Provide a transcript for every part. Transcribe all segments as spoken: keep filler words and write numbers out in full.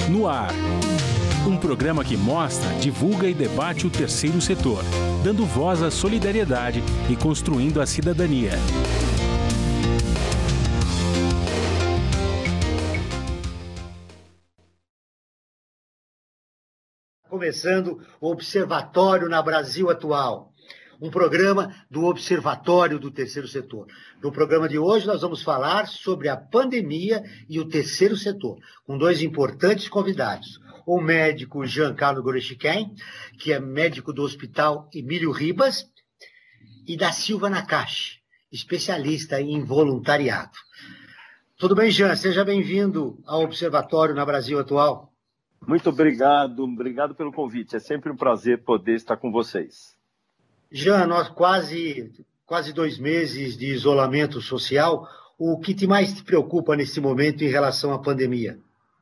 No ar. Um programa que mostra, divulga e debate o terceiro setor, dando voz à solidariedade e construindo a cidadania. Começando o Observatório na Brasil Atual, um programa do Observatório do Terceiro Setor. No programa de hoje nós vamos falar sobre a pandemia e o terceiro setor, com dois importantes convidados. O médico Giancarlo Gorechiquem, que é médico do Hospital Emílio Ribas, e da Silva Nakashi, especialista em voluntariado. Tudo bem, Jean? Seja bem-vindo ao Observatório na Brasil Atual. Muito obrigado, obrigado pelo convite. É sempre um prazer poder estar com vocês. Jean, nós quase, quase dois meses de isolamento social. O que te mais te preocupa nesse momento em relação à pandemia?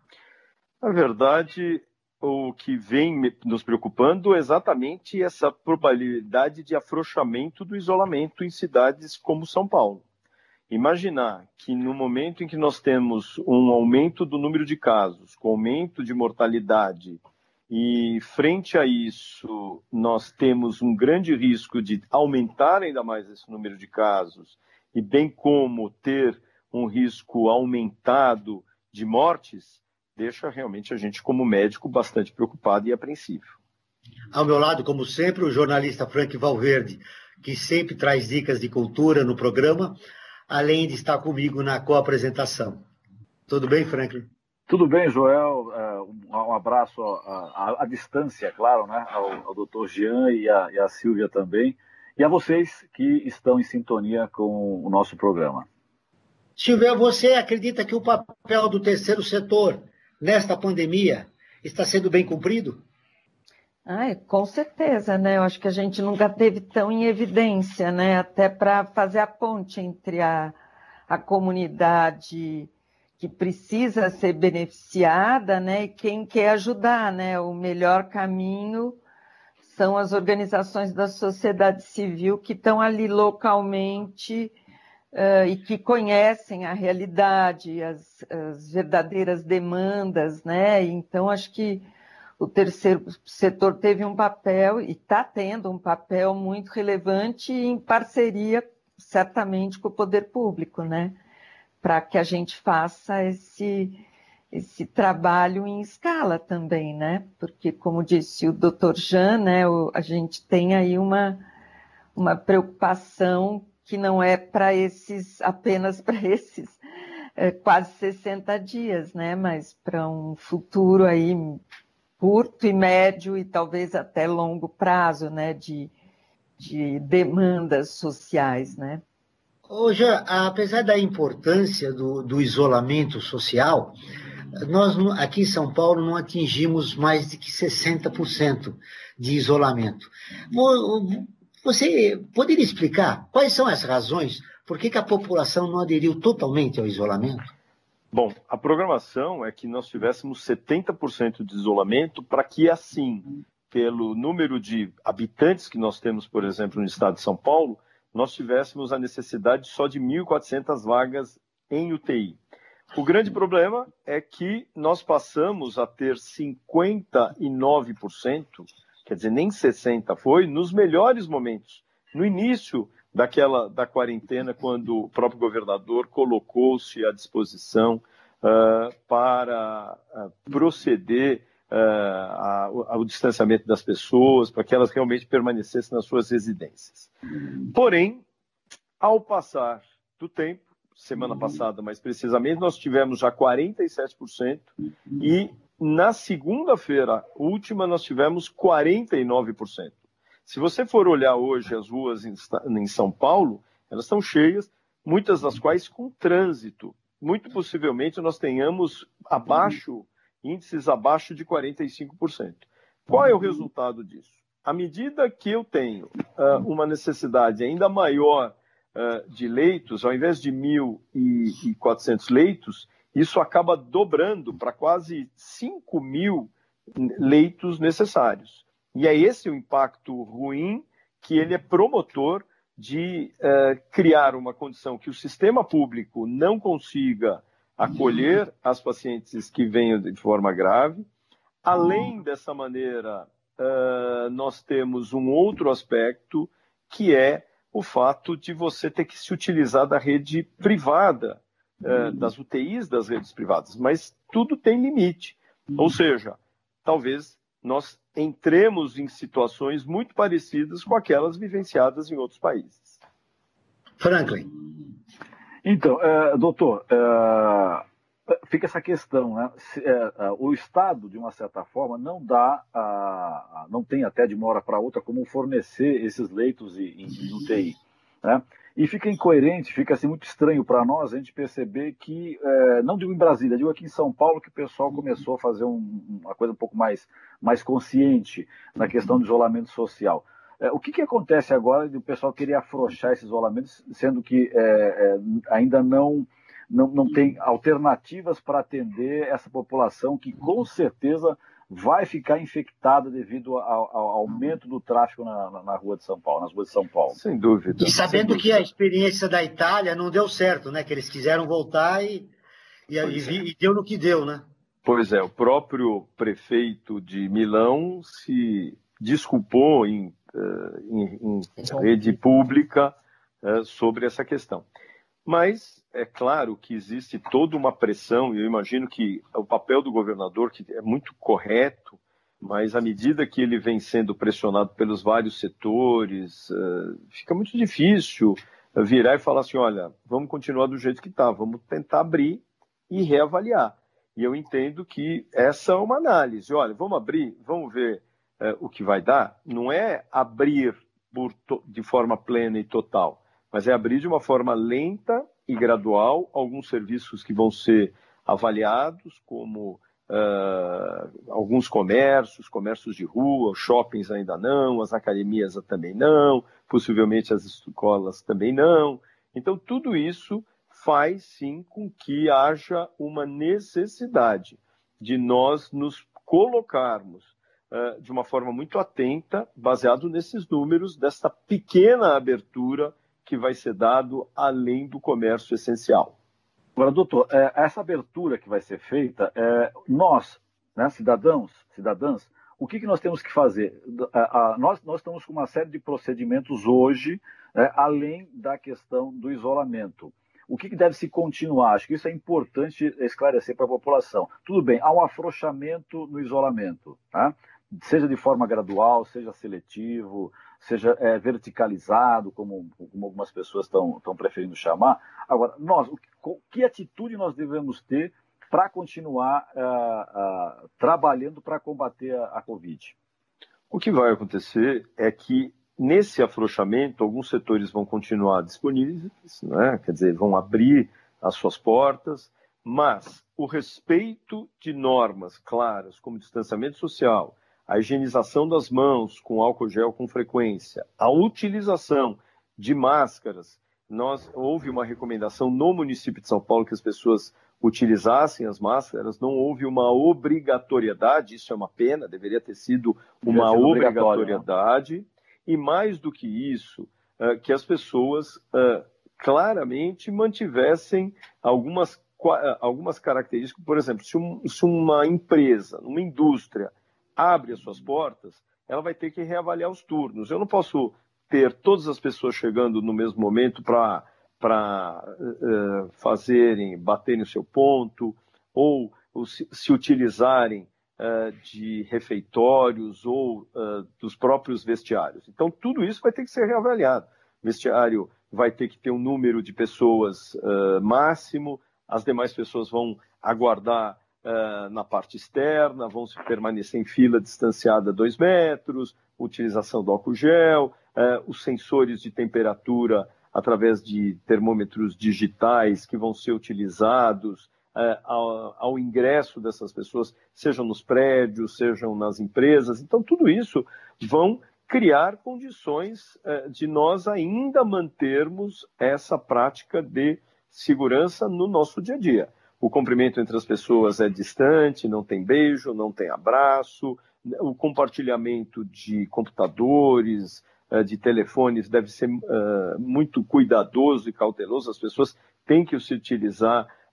Na verdade, o que vem nos preocupando é exatamente essa probabilidade de afrouxamento do isolamento em cidades como São Paulo. Imaginar que no momento em que nós temos um aumento do número de casos, com aumento de mortalidade, e frente a isso nós temos um grande risco de aumentar ainda mais esse número de casos, e bem como ter um risco aumentado de mortes, deixa realmente a gente como médico bastante preocupado e apreensivo. Ao meu lado, como sempre, o jornalista Frank Valverde, que sempre traz dicas de cultura no programa, além de estar comigo na co-apresentação. Tudo bem, Franklin? Tudo bem, Joel. Um abraço à, à, à distância, claro, né? ao, ao doutor Jean e a, e a Silvia também, e a vocês que estão em sintonia com o nosso programa. Silvia, você acredita que o papel do terceiro setor nesta pandemia está sendo bem cumprido? Ai, com certeza, né? Eu acho que a gente nunca teve tão em evidência, né? Até para fazer a ponte entre a, a comunidade que precisa ser beneficiada, né? E quem quer ajudar, né? O melhor caminho são as organizações da sociedade civil que estão ali localmente uh, e que conhecem a realidade, as, as verdadeiras demandas, né? Então, acho que o terceiro setor teve um papel e está tendo um papel muito relevante em parceria, certamente, com o poder público, né? Para que a gente faça esse, esse trabalho em escala também, né? Porque, como disse o doutor Jean, né, o, a gente tem aí uma, uma preocupação que não é para esses, apenas para esses é, quase sessenta dias, né? Mas para um futuro aí curto e médio e talvez até longo prazo, né? De, de demandas sociais, né? Hoje, apesar da importância do, do isolamento social, nós aqui em São Paulo não atingimos mais de que sessenta por cento de isolamento. Você poderia explicar quais são as razões por que, que a população não aderiu totalmente ao isolamento? Bom, a programação é que nós tivéssemos setenta por cento de isolamento para que, assim, pelo número de habitantes que nós temos, por exemplo, no estado de São Paulo, nós tivéssemos a necessidade só de mil e quatrocentas vagas em U T I. O grande problema é que nós passamos a ter cinquenta e nove por cento, quer dizer, nem sessenta por cento foi, nos melhores momentos. No início daquela, da quarentena, quando o próprio governador colocou-se à disposição uh, para uh, proceder Uh, ao distanciamento das pessoas, para que elas realmente permanecessem nas suas residências. Porém, ao passar do tempo, semana passada mais precisamente, nós tivemos já quarenta e sete por cento e na segunda-feira última nós tivemos quarenta e nove por cento. Se você for olhar hoje as ruas em, em São Paulo, elas estão cheias, muitas das quais com trânsito. Muito possivelmente nós tenhamos abaixo índices abaixo de quarenta e cinco por cento. Qual é o resultado disso? À medida que eu tenho uh, uma necessidade ainda maior uh, de leitos, ao invés de mil e quatrocentos leitos, isso acaba dobrando para quase cinco mil leitos necessários. E é esse o impacto ruim que ele é promotor de uh, criar uma condição que o sistema público não consiga acolher as pacientes que venham de forma grave. Além dessa maneira, uh, nós temos um outro aspecto, que é o fato de você ter que se utilizar da rede privada, uh, das U T Is das redes privadas, mas tudo tem limite. Ou seja, talvez nós entremos em situações muito parecidas com aquelas vivenciadas em outros países. Franklin. Então, uh, doutor, uh... fica essa questão, né? Se, é, o Estado, de uma certa forma, não dá, a, a, não tem até de uma hora para outra como fornecer esses leitos em, em U T I, né? E fica incoerente, fica assim, muito estranho para nós a gente perceber que, é, não digo em Brasília, digo aqui em São Paulo, que o pessoal começou a fazer um, uma coisa um pouco mais, mais consciente na questão do isolamento social. É, o que, que acontece agora de o pessoal querer afrouxar esse isolamento, sendo que é, é, ainda não... Não, não tem alternativas para atender essa população que, com certeza, vai ficar infectada devido ao, ao aumento do tráfego na, na, na rua de São Paulo, nas ruas de São Paulo. Sem dúvida. E sabendo que a experiência da Itália não deu certo, né? Que eles quiseram voltar e, e, e, e deu no que deu, né? Pois é, o próprio prefeito de Milão se desculpou em, em, em rede pública sobre essa questão. Mas é claro que existe toda uma pressão, e eu imagino que o papel do governador, que é muito correto, mas à medida que ele vem sendo pressionado pelos vários setores, uh, fica muito difícil virar e falar assim, olha, vamos continuar do jeito que está, vamos tentar abrir e reavaliar. E eu entendo que essa é uma análise. Olha, vamos abrir, vamos ver uh, o que vai dar. Não é abrir por de forma plena e total, mas é abrir de uma forma lenta e gradual alguns serviços que vão ser avaliados, como uh, alguns comércios, comércios de rua, shoppings ainda não, as academias também não, possivelmente as escolas também não. Então, tudo isso faz, sim, com que haja uma necessidade de nós nos colocarmos uh, de uma forma muito atenta, baseado nesses números, desta pequena abertura que vai ser dado além do comércio essencial. Agora, doutor, essa abertura que vai ser feita, nós, né, cidadãos, cidadãs, o que, que nós temos que fazer? Nós, nós estamos com uma série de procedimentos hoje, né, além da questão do isolamento. O que, que deve se continuar? Acho que isso é importante esclarecer para a população. Tudo bem, há um afrouxamento no isolamento, tá? Seja de forma gradual, seja seletivo, seja é, verticalizado, como, como algumas pessoas estão preferindo chamar. Agora, nós, o que, que atitude nós devemos ter para continuar uh, uh, trabalhando para combater a, a Covid? O que vai acontecer é que, nesse afrouxamento, alguns setores vão continuar disponíveis, né? Quer dizer, vão abrir as suas portas, mas o respeito de normas claras, como distanciamento social, a higienização das mãos com álcool gel com frequência, a utilização de máscaras. Nós, houve uma recomendação no município de São Paulo que as pessoas utilizassem as máscaras, não houve uma obrigatoriedade, isso é uma pena, deveria ter sido uma obrigatoriedade, e mais do que isso, uh, que as pessoas uh, claramente mantivessem algumas, uh, algumas características. Por exemplo, se, um, se uma empresa, uma indústria, abre as suas portas, ela vai ter que reavaliar os turnos. Eu não posso ter todas as pessoas chegando no mesmo momento para para uh, fazerem, baterem o seu ponto, ou, ou se, se utilizarem uh, de refeitórios ou uh, dos próprios vestiários. Então, tudo isso vai ter que ser reavaliado. O vestiário vai ter que ter um número de pessoas uh, máximo, as demais pessoas vão aguardar Uh, na parte externa, vão permanecer em fila distanciada dois metros, utilização do álcool gel, uh, os sensores de temperatura através de termômetros digitais que vão ser utilizados uh, ao, ao ingresso dessas pessoas, sejam nos prédios, sejam nas empresas. Então, tudo isso vão criar condições uh, de nós ainda mantermos essa prática de segurança no nosso dia a dia. O cumprimento entre as pessoas é distante, não tem beijo, não tem abraço, o compartilhamento de computadores, de telefones deve ser uh, muito cuidadoso e cauteloso, as pessoas têm que se utilizar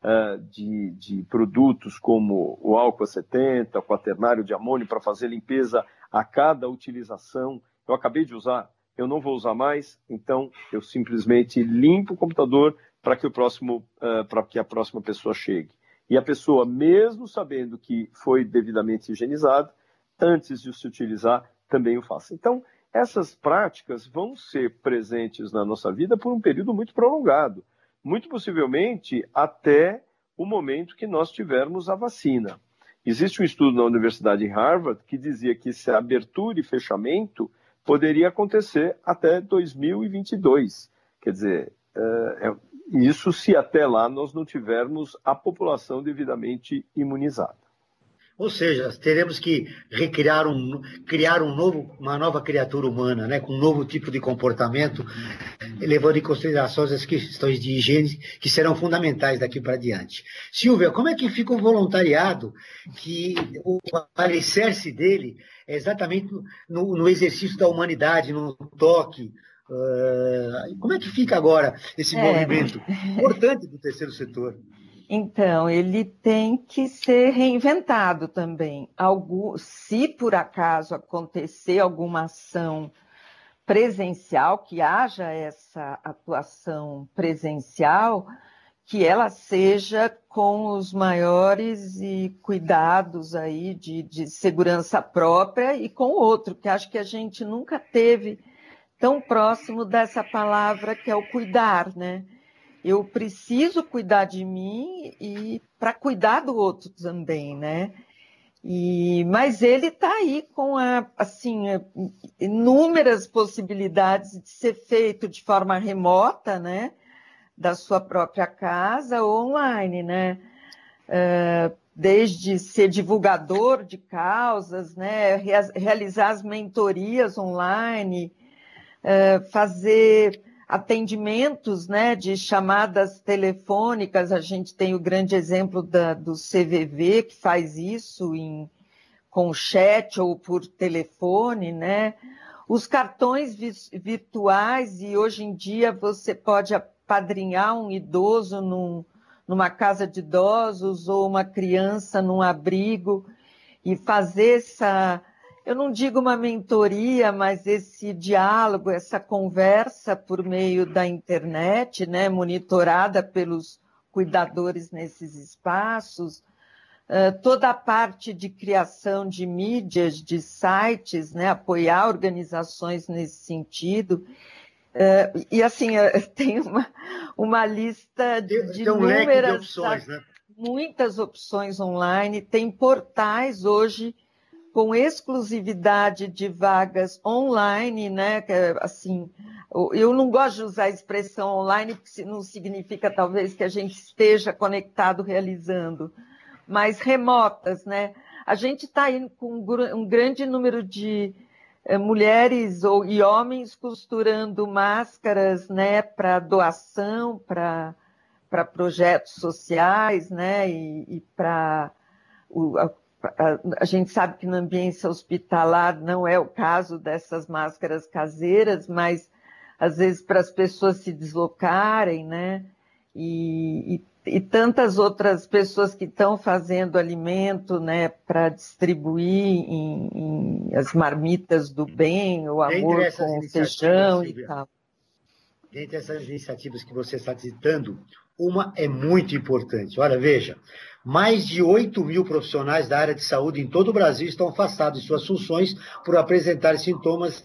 uh, de, de produtos como o álcool setenta, o quaternário de amônio para fazer limpeza a cada utilização. Eu acabei de usar, eu não vou usar mais, então eu simplesmente limpo o computador para que, o próximo, uh, para que a próxima pessoa chegue. E a pessoa, mesmo sabendo que foi devidamente higienizada, antes de se utilizar, também o faça. Então, essas práticas vão ser presentes na nossa vida por um período muito prolongado, muito possivelmente até o momento que nós tivermos a vacina. Existe um estudo na Universidade de Harvard que dizia que essa abertura e fechamento poderia acontecer até dois mil e vinte e dois. Quer dizer, é, isso se até lá nós não tivermos a população devidamente imunizada. Ou seja, teremos que recriar um, criar um novo, uma nova criatura humana, né, com um novo tipo de comportamento, levando em consideração as questões de higiene que serão fundamentais daqui para diante. Silvia, como é que fica o voluntariado, que o alicerce dele é exatamente no, no exercício da humanidade, no toque? Uh, como é que fica agora esse é. movimento importante do terceiro setor? Então, ele tem que ser reinventado também. Algum, se por acaso acontecer alguma ação presencial, que haja essa atuação presencial, que ela seja com os maiores e cuidados aí de, de segurança própria e com o outro, que acho que a gente nunca teve tão próximo dessa palavra que é o cuidar, né? Eu preciso cuidar de mim e para cuidar do outro também, né? E, mas ele está aí com a, assim, inúmeras possibilidades de ser feito de forma remota, né? Da sua própria casa ou online, né? Uh, desde ser divulgador de causas, né? Realizar as mentorias online, uh, fazer atendimentos, né, de chamadas telefônicas. A gente tem o grande exemplo da, do C V V, que faz isso em, com chat ou por telefone, né? Os cartões vi, virtuais, e hoje em dia você pode apadrinhar um idoso num, numa casa de idosos ou uma criança num abrigo e fazer essa... Eu não digo uma mentoria, mas esse diálogo, essa conversa por meio da internet, né, monitorada pelos cuidadores nesses espaços, uh, toda a parte de criação de mídias, de sites, né, apoiar organizações nesse sentido. Uh, e assim, tem uma, uma lista de, de tem um inúmeras, leque de opções, né? Muitas opções online, tem portais hoje com exclusividade de vagas online, né? Assim, eu não gosto de usar a expressão online, porque não significa talvez que a gente esteja conectado realizando, mas remotas, né? A gente está aí com um grande número de eh, mulheres ou, e homens costurando máscaras, né, para doação, para para projetos sociais, né, e, e para o a, A gente sabe que no ambiente hospitalar não é o caso dessas máscaras caseiras, mas às vezes para as pessoas se deslocarem, né? E, e, e tantas outras pessoas que estão fazendo alimento, né, para distribuir em, em as marmitas do bem, o amor com feijão e tal. Dentre essas iniciativas que você está citando, uma é muito importante. Olha, veja, mais de oito mil profissionais da área de saúde em todo o Brasil estão afastados de suas funções por apresentar sintomas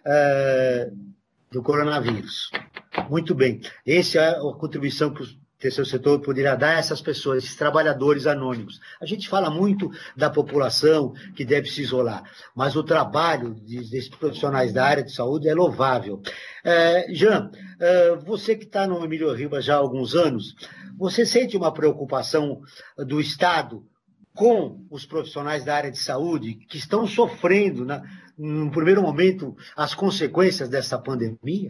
uh, do coronavírus. Muito bem. Essa é a contribuição que o terceiro setor poderia dar a essas pessoas, esses trabalhadores anônimos. A gente fala muito da população que deve se isolar, mas o trabalho desses profissionais da área de saúde é louvável. Uh, Jean, uh, você que está no Emílio Ribas já há alguns anos, você sente uma preocupação do Estado com os profissionais da área de saúde que estão sofrendo, na, no primeiro momento, as consequências dessa pandemia?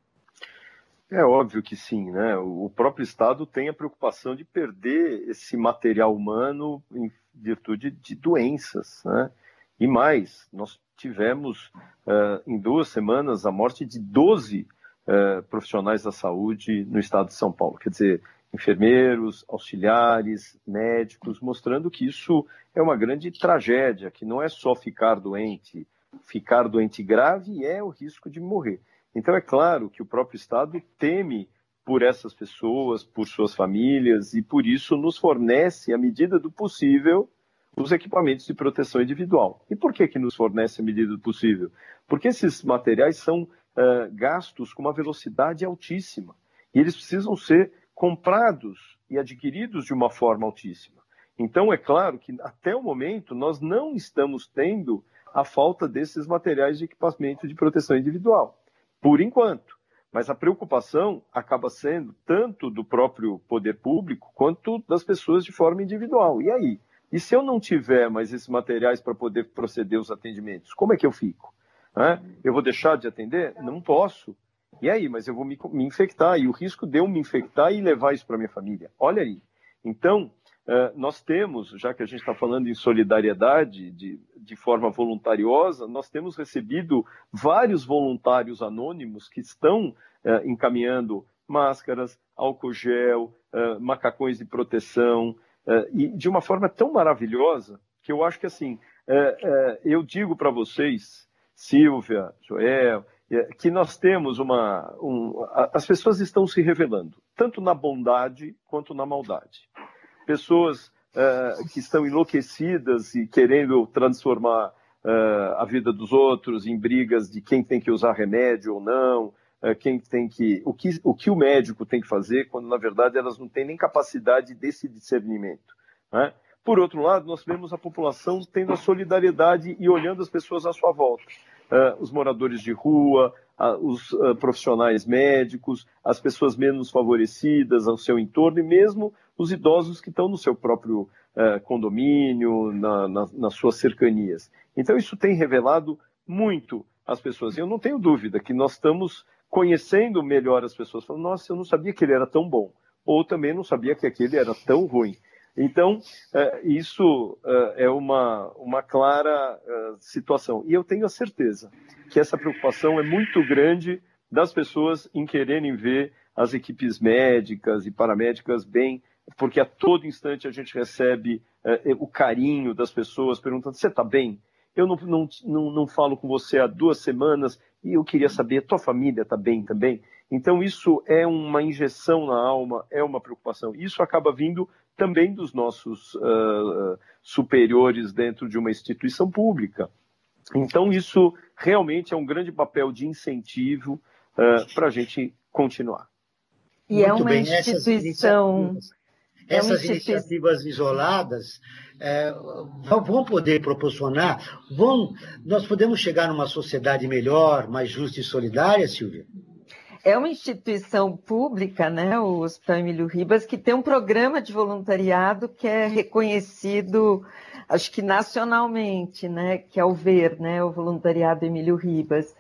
É óbvio que sim, né? O próprio Estado tem a preocupação de perder esse material humano em virtude de doenças, né? E mais, nós tivemos uh, em duas semanas a morte de doze uh, profissionais da saúde no estado de São Paulo. Quer dizer, enfermeiros, auxiliares, médicos, mostrando que isso é uma grande tragédia, que não é só ficar doente, ficar doente grave é o risco de morrer. Então é claro que o próprio Estado teme por essas pessoas, por suas famílias, e por isso nos fornece, à medida do possível, os equipamentos de proteção individual. E por que que nos fornece à medida do possível? Porque esses materiais são uh, gastos com uma velocidade altíssima, e eles precisam ser comprados e adquiridos de uma forma altíssima. Então é claro que até o momento nós não estamos tendo a falta desses materiais de equipamento de proteção individual, por enquanto. Mas a preocupação acaba sendo tanto do próprio poder público quanto das pessoas de forma individual. E aí? E se eu não tiver mais esses materiais para poder proceder os atendimentos, como é que eu fico? É? Eu vou deixar de atender? Não posso. E aí? Mas eu vou me, me infectar. E o risco de eu me infectar e levar isso para minha família. Olha aí. Então, uh, nós temos, já que a gente está falando em solidariedade de, de forma voluntariosa, nós temos recebido vários voluntários anônimos que estão uh, encaminhando máscaras, álcool gel, uh, macacões de proteção, uh, e de uma forma tão maravilhosa que eu acho que, assim, uh, uh, eu digo para vocês, Silvia, Joel, uh, que nós temos uma... Um, as pessoas estão se revelando, tanto na bondade quanto na maldade. Pessoas uh, que estão enlouquecidas e querendo transformar uh, a vida dos outros em brigas de quem tem que usar remédio ou não, uh, quem tem que o, que... o que o médico tem que fazer, quando na verdade elas não têm nem capacidade desse discernimento, né? Por outro lado, nós vemos a população tendo a solidariedade e olhando as pessoas à sua volta. Uh, os moradores de rua, uh, os uh, profissionais médicos, as pessoas menos favorecidas ao seu entorno e mesmo os idosos que estão no seu próprio uh, condomínio, na, na, nas suas cercanias. Então isso tem revelado muito as pessoas. E eu não tenho dúvida que nós estamos conhecendo melhor as pessoas. Falando, nossa, eu não sabia que ele era tão bom. Ou também não sabia que aquele era tão ruim. Então, uh, isso uh, é uma, uma clara uh, situação. E eu tenho a certeza que essa preocupação é muito grande das pessoas em quererem ver as equipes médicas e paramédicas bem, porque a todo instante a gente recebe uh, o carinho das pessoas perguntando, você está bem? Eu não, não, não, não falo com você há duas semanas e eu queria saber, tua família está bem também? Então, isso é uma injeção na alma, é uma preocupação. Isso acaba vindo também dos nossos uh, superiores dentro de uma instituição pública. Então, isso realmente é um grande papel de incentivo uh, para a gente continuar. E Muito é uma bem. instituição... Essas iniciativas, essas é uma iniciativas instituição... isoladas é, vão poder proporcionar... Vão, nós podemos chegar numa sociedade melhor, mais justa e solidária, Silvia? É uma instituição pública, né, o Hospital Emílio Ribas, que tem um programa de voluntariado que é reconhecido, acho que nacionalmente, né, que é o VER, né, o Voluntariado Emílio Ribas.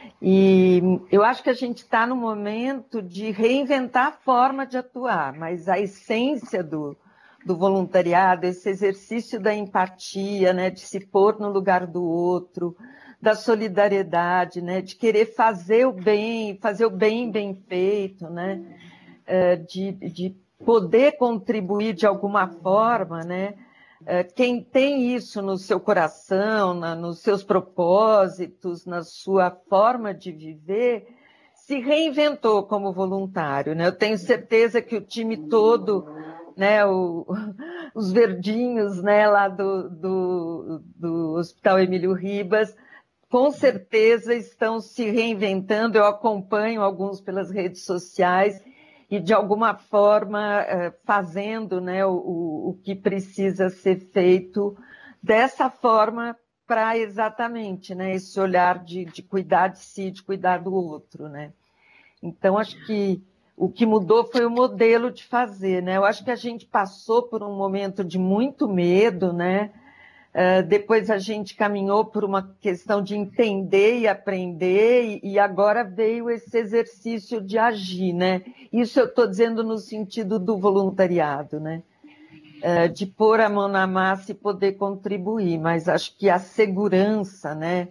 E eu acho que a gente está no momento de reinventar a forma de atuar, mas a essência do, do voluntariado, esse exercício da empatia, né, de se pôr no lugar do outro, da solidariedade, né, de querer fazer o bem, fazer o bem bem feito, né, de, de poder contribuir de alguma forma, né, quem tem isso no seu coração, na, nos seus propósitos, na sua forma de viver, se reinventou como voluntário, né? Eu tenho certeza que o time todo, né, o, os verdinhos, né, lá do, do, do Hospital Emílio Ribas, com certeza estão se reinventando. Eu acompanho alguns pelas redes sociais e, de alguma forma, fazendo, né, o, o que precisa ser feito dessa forma para exatamente, né, esse olhar de, de cuidar de si, de cuidar do outro, né? Então, acho que o que mudou foi o modelo de fazer, né? Eu acho que a gente passou por um momento de muito medo, né? Uh, depois a gente caminhou por uma questão de entender e aprender, e, e agora veio esse exercício de agir, né? Isso eu estou dizendo no sentido do voluntariado, né? Uh, de pôr a mão na massa e poder contribuir, mas acho que a segurança, né?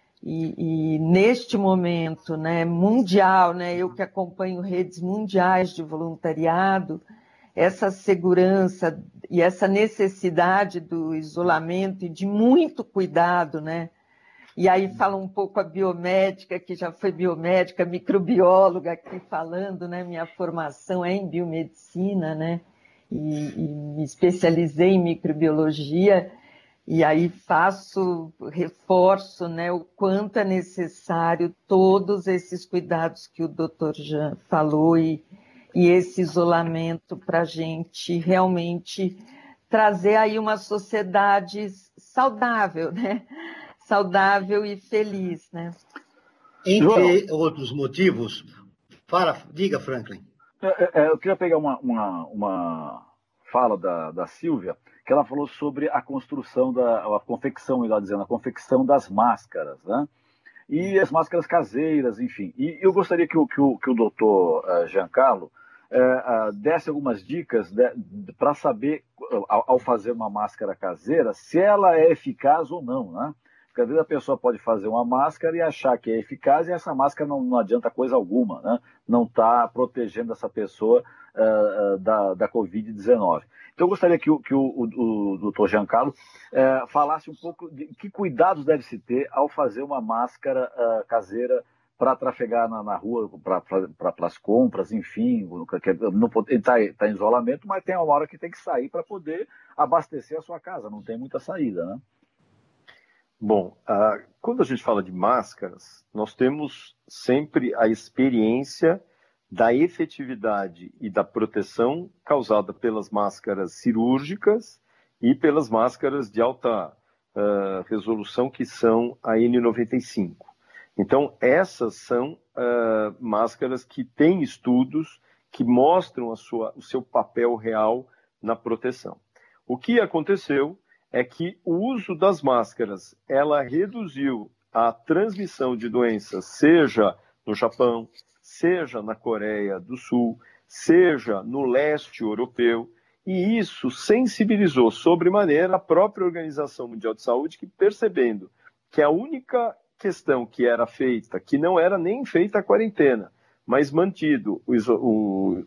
E, e neste momento, né, mundial, né? Eu que acompanho redes mundiais de voluntariado, essa segurança e essa necessidade do isolamento e de muito cuidado, né? E aí fala um pouco a biomédica, que já foi biomédica, microbióloga aqui falando, né? Minha formação é em biomedicina, né? E, e me especializei em microbiologia, e aí faço, reforço, né, o quanto é necessário todos esses cuidados que o doutor Jean falou e, e esse isolamento para a gente realmente trazer aí uma sociedade saudável, né? Saudável e feliz, né? Entre João, outros motivos, fala, diga, Franklin. É, é, eu queria pegar uma, uma, uma fala da, da Silvia, que ela falou sobre a construção, da, a confecção, melhor dizendo, a confecção das máscaras, né? E as máscaras caseiras, enfim. E eu gostaria que o, que o, que o doutor uh, Giancarlo uh, uh, desse algumas dicas para saber, uh, ao, ao fazer uma máscara caseira, se ela é eficaz ou não, né? Porque às vezes a pessoa pode fazer uma máscara e achar que é eficaz e essa máscara não, não adianta coisa alguma, né? Não está protegendo essa pessoa uh, uh, da, da covid dezenove. Então eu gostaria que o, que o, o, o doutor Giancarlo uh, falasse um pouco de que cuidados deve-se ter ao fazer uma máscara uh, caseira para trafegar na, na rua, para as compras, enfim. Está tá em isolamento, mas tem uma hora que tem que sair para poder abastecer a sua casa, não tem muita saída, né? Bom, uh, quando a gente fala de máscaras, nós temos sempre a experiência da efetividade e da proteção causada pelas máscaras cirúrgicas e pelas máscaras de alta uh, resolução, que são a N noventa e cinco. Então, essas são uh, máscaras que têm estudos que mostram a sua, o seu papel real na proteção. O que aconteceu é que o uso das máscaras, ela reduziu a transmissão de doenças, seja no Japão, seja na Coreia do Sul, seja no leste europeu, e isso sensibilizou sobremaneira a própria Organização Mundial de Saúde, que percebendo que a única questão que era feita, que não era nem feita a quarentena, mas mantido o, o,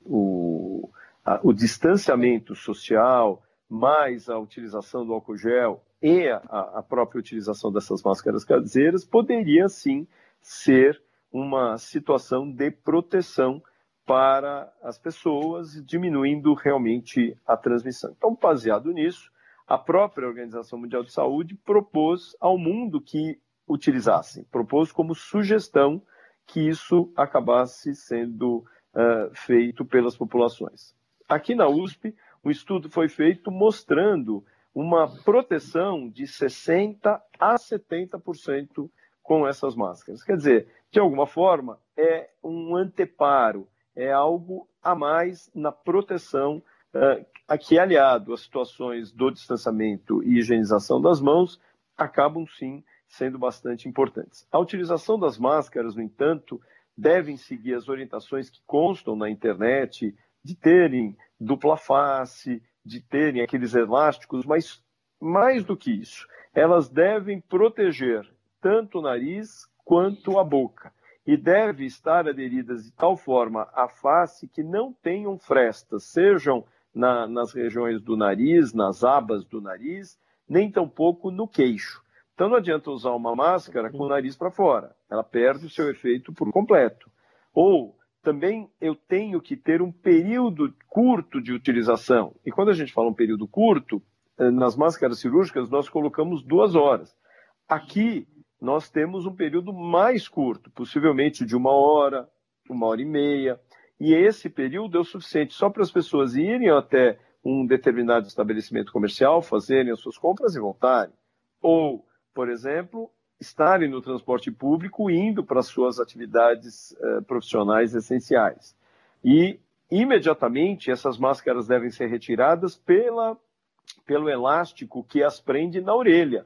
o, a, o distanciamento social, mais a utilização do álcool gel e a, a própria utilização dessas máscaras caseiras, poderia sim ser uma situação de proteção para as pessoas, diminuindo realmente a transmissão. Então, baseado nisso, a própria Organização Mundial de Saúde propôs ao mundo que utilizassem, propôs como sugestão que isso acabasse sendo uh, feito pelas populações. Aqui na U S P, um estudo foi feito mostrando uma proteção de sessenta a setenta por cento com essas máscaras. Quer dizer, de alguma forma, é um anteparo, é algo a mais na proteção, uh, aqui aliado às situações do distanciamento e higienização das mãos, acabam sim sendo bastante importantes. A utilização das máscaras, no entanto, devem seguir as orientações que constam na internet, de terem dupla face, de terem aqueles elásticos, mas mais do que isso, elas devem proteger tanto o nariz quanto a boca e devem estar aderidas de tal forma à face que não tenham frestas, sejam na, nas regiões do nariz, nas abas do nariz, nem tampouco no queixo. Então não adianta usar uma máscara com o nariz para fora, ela perde o seu efeito por completo. Ou também eu tenho que ter um período curto de utilização. E quando a gente fala um período curto, nas máscaras cirúrgicas nós colocamos duas horas. Aqui nós temos um período mais curto, possivelmente de uma hora, uma hora e meia. E esse período é o suficiente só para as pessoas irem até um determinado estabelecimento comercial, fazerem as suas compras e voltarem. Ou, por exemplo, estarem no transporte público indo para as suas atividades eh, profissionais essenciais. E, imediatamente, essas máscaras devem ser retiradas pela, pelo elástico que as prende na orelha.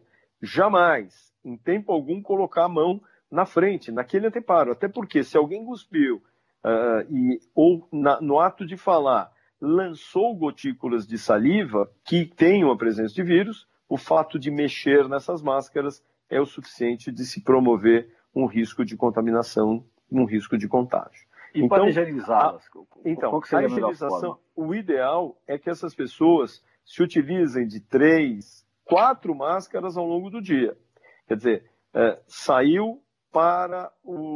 Jamais, em tempo algum, colocar a mão na frente, naquele anteparo. Até porque, se alguém cuspiu uh, e, ou na, no ato de falar lançou gotículas de saliva que tenham a presença de vírus, o fato de mexer nessas máscaras é o suficiente de se promover um risco de contaminação, um risco de contágio. E então, para higienizá-las? Então, qual que seria a higienização, o ideal é que essas pessoas se utilizem de três, quatro máscaras ao longo do dia. Quer dizer, é, saiu para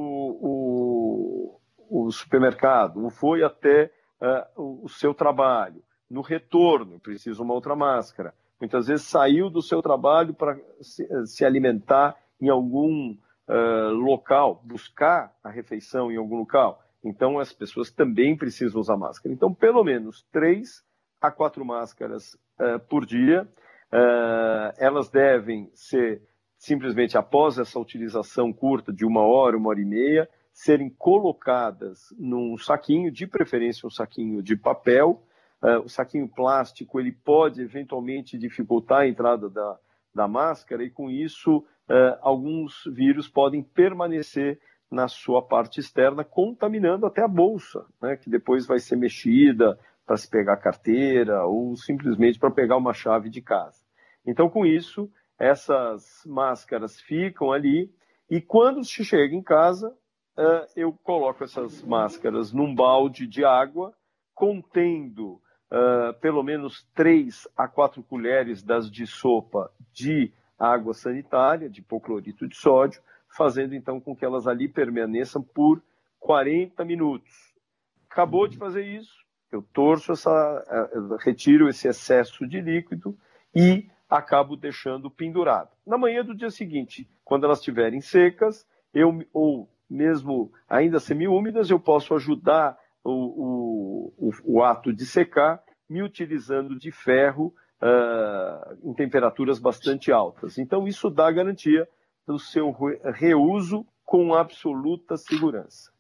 o, o, o supermercado, ou foi até é, o, o seu trabalho. No retorno, precisa uma outra máscara. Muitas vezes saiu do seu trabalho para se, se alimentar em algum uh, local, buscar a refeição em algum local. Então, as pessoas também precisam usar máscara. Então, pelo menos três a quatro máscaras uh, por dia. Uh, elas devem ser, simplesmente após essa utilização curta de uma hora, uma hora e meia, serem colocadas num saquinho, de preferência um saquinho de papel. Uh, o saquinho plástico ele pode eventualmente dificultar a entrada da, da máscara e com isso uh, alguns vírus podem permanecer na sua parte externa, contaminando até a bolsa, né, que depois vai ser mexida para se pegar a carteira ou simplesmente para pegar uma chave de casa. Então, com isso, essas máscaras ficam ali e quando se chega em casa, uh, eu coloco essas máscaras num balde de água contendo Uh, pelo menos três a quatro colheres das de sopa de água sanitária, de hipoclorito de sódio, fazendo então com que elas ali permaneçam por quarenta minutos. Acabou de fazer isso, eu torço essa, uh, retiro esse excesso de líquido e acabo deixando pendurado. Na manhã do dia seguinte, quando elas estiverem secas, eu, ou mesmo ainda semi-úmidas, eu posso ajudar O, o, o, o ato de secar, me utilizando de ferro uh, em temperaturas bastante altas. Então, isso dá garantia do seu reuso com absoluta segurança.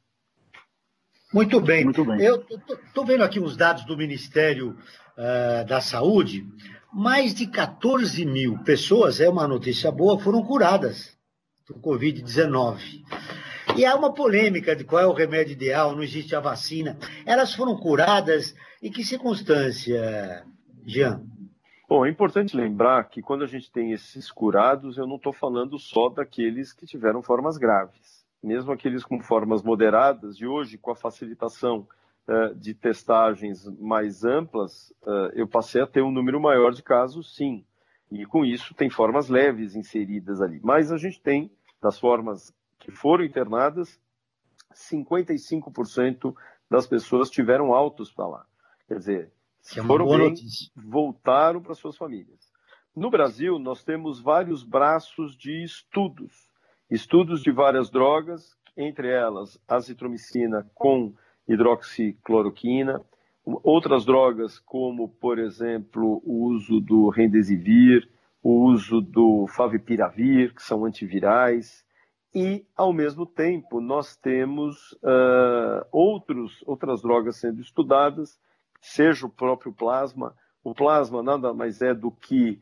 Muito bem. Muito bem. Eu estou vendo aqui os dados do Ministério uh, da Saúde. Mais de quatorze mil pessoas, é uma notícia boa, foram curadas do covid dezenove. E há uma polêmica de qual é o remédio ideal, não existe a vacina. Elas foram curadas em que circunstância, Jean? Bom, é importante lembrar que quando a gente tem esses curados, eu não estou falando só daqueles que tiveram formas graves. Mesmo aqueles com formas moderadas, e hoje, com a facilitação uh, de testagens mais amplas, uh, eu passei a ter um número maior de casos, sim. E com isso tem formas leves inseridas ali. Mas a gente tem, das formas que foram internadas, cinquenta e cinco por cento das pessoas tiveram altos para lá. Quer dizer, é foram bem, notícia. Voltaram para suas famílias. No Brasil, nós temos vários braços de estudos. Estudos de várias drogas, entre elas azitromicina com hidroxicloroquina, outras drogas como, por exemplo, o uso do remdesivir, o uso do favipiravir, que são antivirais. E, ao mesmo tempo, nós temos uh, outros, outras drogas sendo estudadas, seja o próprio plasma. O plasma nada mais é do que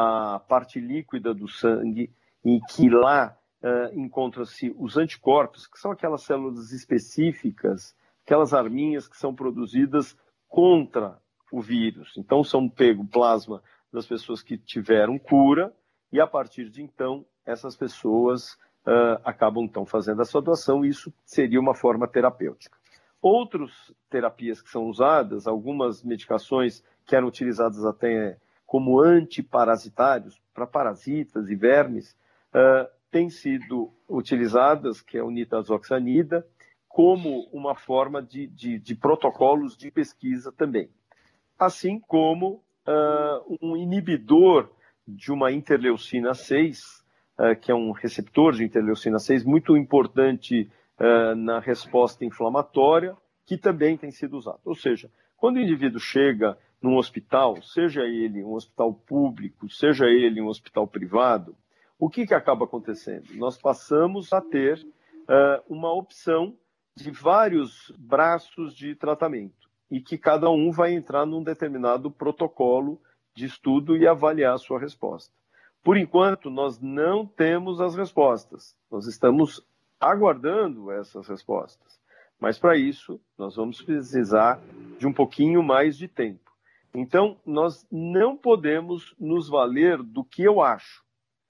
a parte líquida do sangue, em que lá uh, encontram-se os anticorpos, que são aquelas células específicas, aquelas arminhas que são produzidas contra o vírus. Então, são pego plasma das pessoas que tiveram cura e, a partir de então, essas pessoas Uh, acabam, então, fazendo a sua doação, e isso seria uma forma terapêutica. Outras terapias que são usadas, algumas medicações que eram utilizadas até como antiparasitários, para parasitas e vermes, uh, têm sido utilizadas, que é o nitazoxanida, como uma forma de, de, de protocolos de pesquisa também. Assim como uh, um inibidor de uma interleucina seis, Uh, que é um receptor de interleucina seis muito importante uh, na resposta inflamatória, que também tem sido usado. Ou seja, quando o indivíduo chega num hospital, seja ele um hospital público, seja ele um hospital privado, o que, que acaba acontecendo? Nós passamos a ter uh, uma opção de vários braços de tratamento, e que cada um vai entrar num determinado protocolo de estudo e avaliar a sua resposta. Por enquanto, nós não temos as respostas. Nós estamos aguardando essas respostas. Mas, para isso, nós vamos precisar de um pouquinho mais de tempo. Então, nós não podemos nos valer do que eu acho.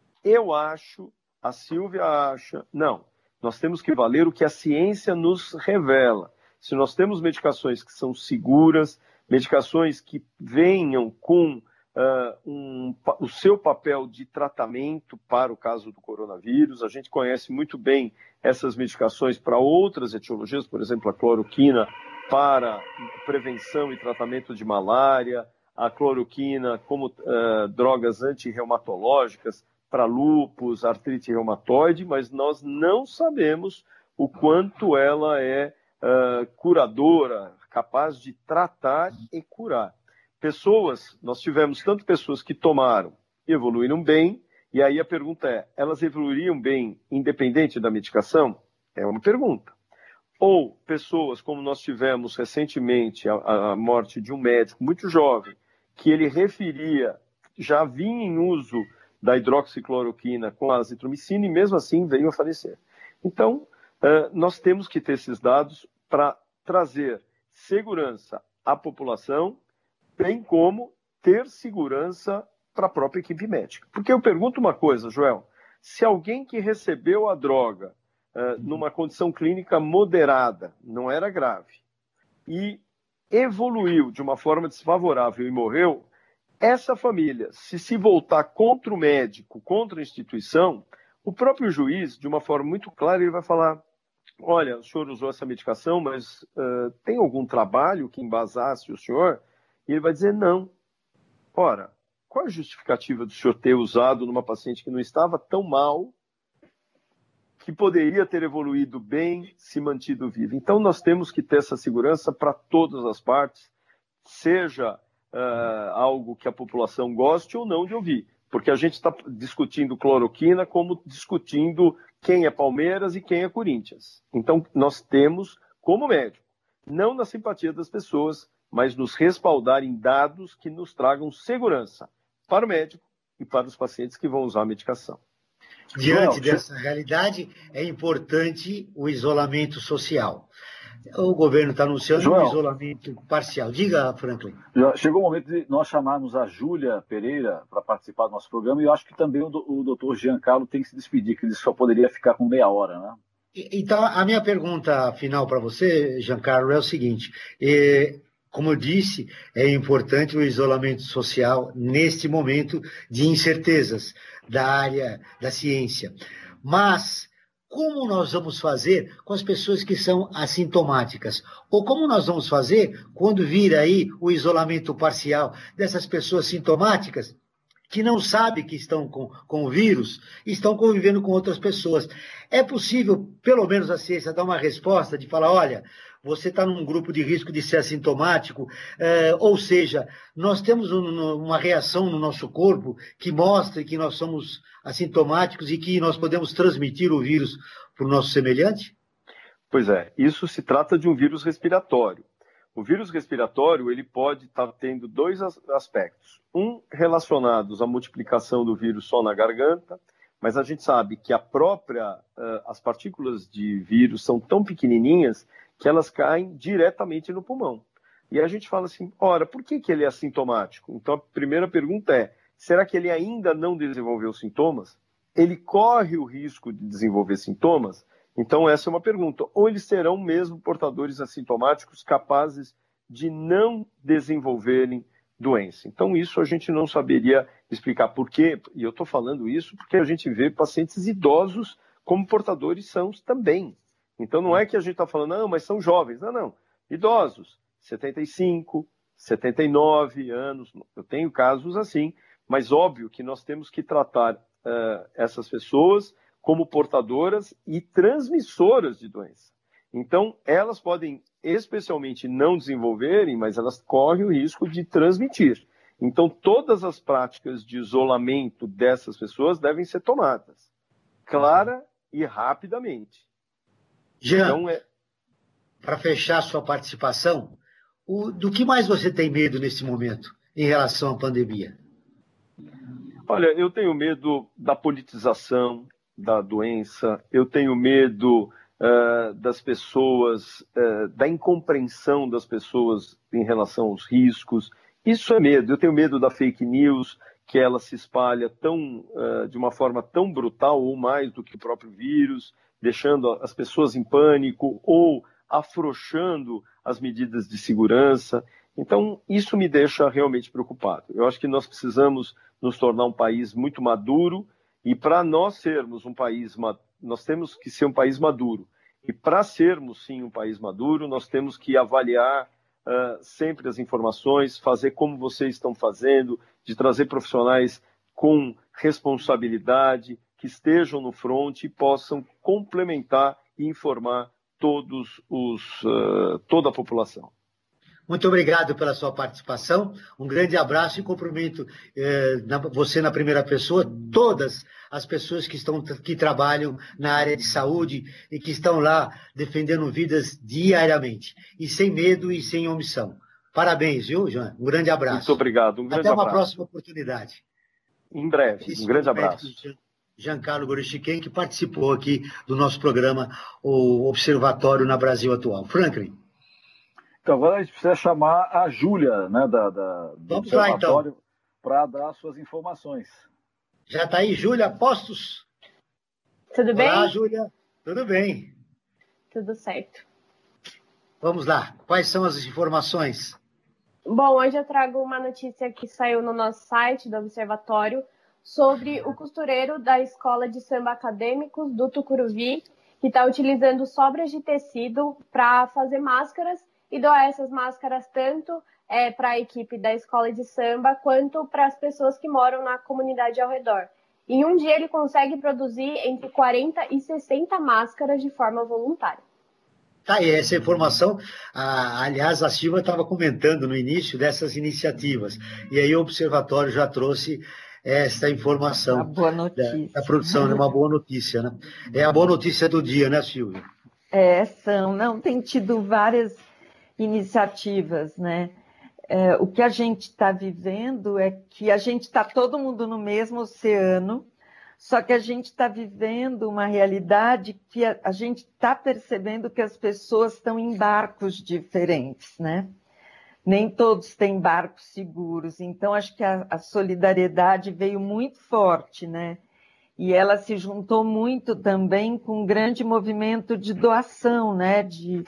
Eu acho, a Silvia acha. Não. Nós temos que valer o que a ciência nos revela. Se nós temos medicações que são seguras, medicações que venham com uh, um, o seu papel de tratamento para o caso do coronavírus, a gente conhece muito bem essas medicações para outras etiologias, por exemplo, a cloroquina para prevenção e tratamento de malária, a cloroquina como uh, drogas antirreumatológicas para lúpus, artrite reumatoide, mas nós não sabemos o quanto ela é uh, curadora, capaz de tratar e curar. Pessoas, nós tivemos tanto pessoas que tomaram e evoluíram bem, e aí a pergunta é, elas evoluiriam bem independente da medicação? É uma pergunta. Ou pessoas, como nós tivemos recentemente a, a morte de um médico muito jovem, que ele referia, já vinha em uso da hidroxicloroquina com a azitromicina e mesmo assim veio a falecer. Então, uh, nós temos que ter esses dados para trazer segurança à população, bem como ter segurança para a própria equipe médica. Porque eu pergunto uma coisa, Joel, se alguém que recebeu a droga uh, numa condição clínica moderada, não era grave, e evoluiu de uma forma desfavorável e morreu, essa família, se se voltar contra o médico, contra a instituição, o próprio juiz, de uma forma muito clara, ele vai falar, olha, o senhor usou essa medicação, mas uh, tem algum trabalho que embasasse o senhor? E ele vai dizer não. Ora, qual a justificativa do senhor ter usado numa paciente que não estava tão mal, que poderia ter evoluído bem, se mantido vivo? Então, nós temos que ter essa segurança para todas as partes, seja uh, algo que a população goste ou não de ouvir. Porque a gente está discutindo cloroquina como discutindo quem é Palmeiras e quem é Corinthians. Então, nós temos, como médico, não na simpatia das pessoas, mas nos respaldar em dados que nos tragam segurança para o médico e para os pacientes que vão usar a medicação. Diante dessa realidade, é importante o isolamento social. O governo está anunciando Joel, um isolamento parcial. Diga, Franklin. Chegou o momento de nós chamarmos a Júlia Pereira para participar do nosso programa, e eu acho que também o, o doutor Giancarlo tem que se despedir, que ele só poderia ficar com meia hora, né? Então, a minha pergunta final para você, Giancarlo, é o seguinte. É, como eu disse, é importante o isolamento social neste momento de incertezas da área da ciência. Mas como nós vamos fazer com as pessoas que são assintomáticas? Ou como nós vamos fazer quando vir aí o isolamento parcial dessas pessoas sintomáticas que não sabem que estão com, com o vírus e estão convivendo com outras pessoas? É possível, pelo menos a ciência, dar uma resposta de falar, olha, você está num grupo de risco de ser assintomático, é, ou seja, nós temos um, uma reação no nosso corpo que mostra que nós somos assintomáticos e que nós podemos transmitir o vírus para o nosso semelhante? Pois é, isso se trata de um vírus respiratório. O vírus respiratório ele pode estar tendo dois aspectos. Um, relacionados à multiplicação do vírus só na garganta, mas a gente sabe que a própria, as partículas de vírus são tão pequenininhas que elas caem diretamente no pulmão. E a gente fala assim, ora, por que, que ele é assintomático? Então a primeira pergunta é, será que ele ainda não desenvolveu sintomas? Ele corre o risco de desenvolver sintomas? Então essa é uma pergunta. Ou eles serão mesmo portadores assintomáticos capazes de não desenvolverem doença? Então isso a gente não saberia explicar por quê. E eu estou falando isso porque a gente vê pacientes idosos como portadores sãos também. Então não é que a gente está falando, não, mas são jovens. Não, não. Idosos, setenta e cinco, setenta e nove anos. Eu tenho casos assim, mas óbvio que nós temos que tratar uh, essas pessoas como portadoras e transmissoras de doença. Então, elas podem especialmente não desenvolverem, mas elas correm o risco de transmitir. Então, todas as práticas de isolamento dessas pessoas devem ser tomadas, clara e rapidamente. Jean, então, é... para fechar sua participação, o, do que mais você tem medo nesse momento em relação à pandemia? Olha, eu tenho medo da politização da doença, eu tenho medo uh, das pessoas, uh, da incompreensão das pessoas em relação aos riscos. Isso é medo. Eu tenho medo da fake news, que ela se espalha tão, uh, de uma forma tão brutal ou mais do que o próprio vírus, deixando as pessoas em pânico ou afrouxando as medidas de segurança. Então, isso me deixa realmente preocupado. Eu acho que nós precisamos nos tornar um país muito maduro, e para nós sermos um país, nós temos que ser um país maduro. E para sermos, sim, um país maduro, nós temos que avaliar uh, sempre as informações, fazer como vocês estão fazendo, de trazer profissionais com responsabilidade, que estejam no front e possam complementar e informar todos os, uh, toda a população. Muito obrigado pela sua participação, um grande abraço e cumprimento eh, na, você na primeira pessoa, todas as pessoas que, estão, que trabalham na área de saúde e que estão lá defendendo vidas diariamente, e sem medo e sem omissão. Parabéns, viu, João? Um grande abraço. Muito obrigado, um grande abraço. Até uma abraço. próxima oportunidade. Em breve, um grande abraço. Giancarlo Gorostiquem, que participou aqui do nosso programa, o Observatório na Brasil Atual. Franklin. Então, agora a gente precisa chamar a Júlia, né, da, da, do Vamos lá, Observatório, então, para dar suas informações. Já está aí, Júlia, postos? Tudo bem? Olá, Júlia. Tudo bem. Tudo certo. Vamos lá. Quais são as informações? Bom, hoje eu trago uma notícia que saiu no nosso site do Observatório sobre o costureiro da Escola de Samba Acadêmicos do Tucuruvi, que está utilizando sobras de tecido para fazer máscaras e doar essas máscaras tanto é, para a equipe da escola de samba quanto para as pessoas que moram na comunidade ao redor. Em um dia ele consegue produzir entre quarenta e sessenta máscaras de forma voluntária. Tá aí, essa informação, ah, aliás, a Silva estava comentando no início dessas iniciativas, e aí o Observatório já trouxe essa informação. Uma boa notícia. Da, da produção, é uma boa notícia, né? É a boa notícia do dia, né, Silvia? É, são, não, tem tido várias iniciativas, né? É, o que a gente está vivendo é que a gente está todo mundo no mesmo oceano, só que a gente está vivendo uma realidade que a, a gente está percebendo que as pessoas estão em barcos diferentes, né? Nem todos têm barcos seguros, então acho que a, a solidariedade veio muito forte, né? E ela se juntou muito também com um grande movimento de doação, né? De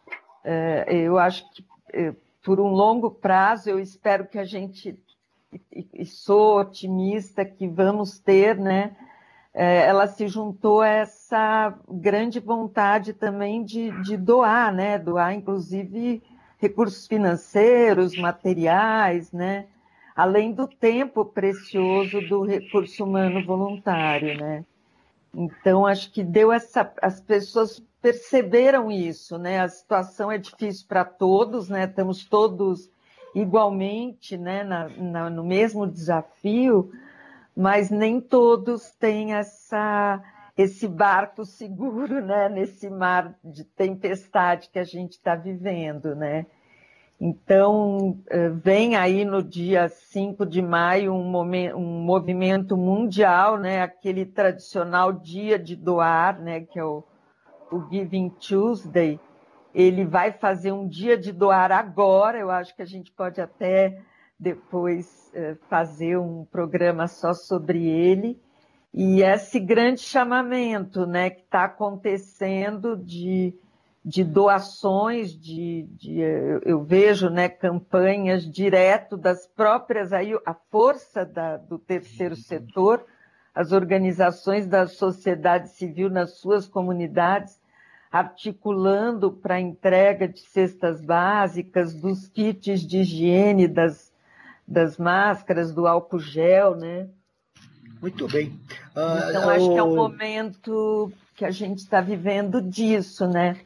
eu acho que por um longo prazo eu espero que a gente, e sou otimista que vamos ter, né? Ela se juntou a essa grande vontade também de, de doar, né? Doar inclusive recursos financeiros, materiais, né? Além do tempo precioso do recurso humano voluntário, né? Então acho que deu essa, as pessoas perceberam isso, né? A situação é difícil para todos, né? Estamos todos igualmente, né? Na, na, no mesmo desafio, mas nem todos têm essa, esse barco seguro, né? Nesse mar de tempestade que a gente está vivendo, né? Então, vem aí no dia cinco de maio um, momento, um movimento mundial, né? Aquele tradicional dia de doar, né? Que é o o Giving Tuesday, ele vai fazer um dia de doar agora, eu acho que a gente pode até depois eh, fazer um programa só sobre ele, e esse grande chamamento, né, que está acontecendo de, de doações, de, de, eu vejo, né, campanhas direto das próprias, aí a força da, do terceiro setor, as organizações da sociedade civil nas suas comunidades, articulando para a entrega de cestas básicas, dos kits de higiene, das, das máscaras, do álcool gel, né? Muito bem. Uh, então, acho o... que é um momento que a gente está vivendo disso, né?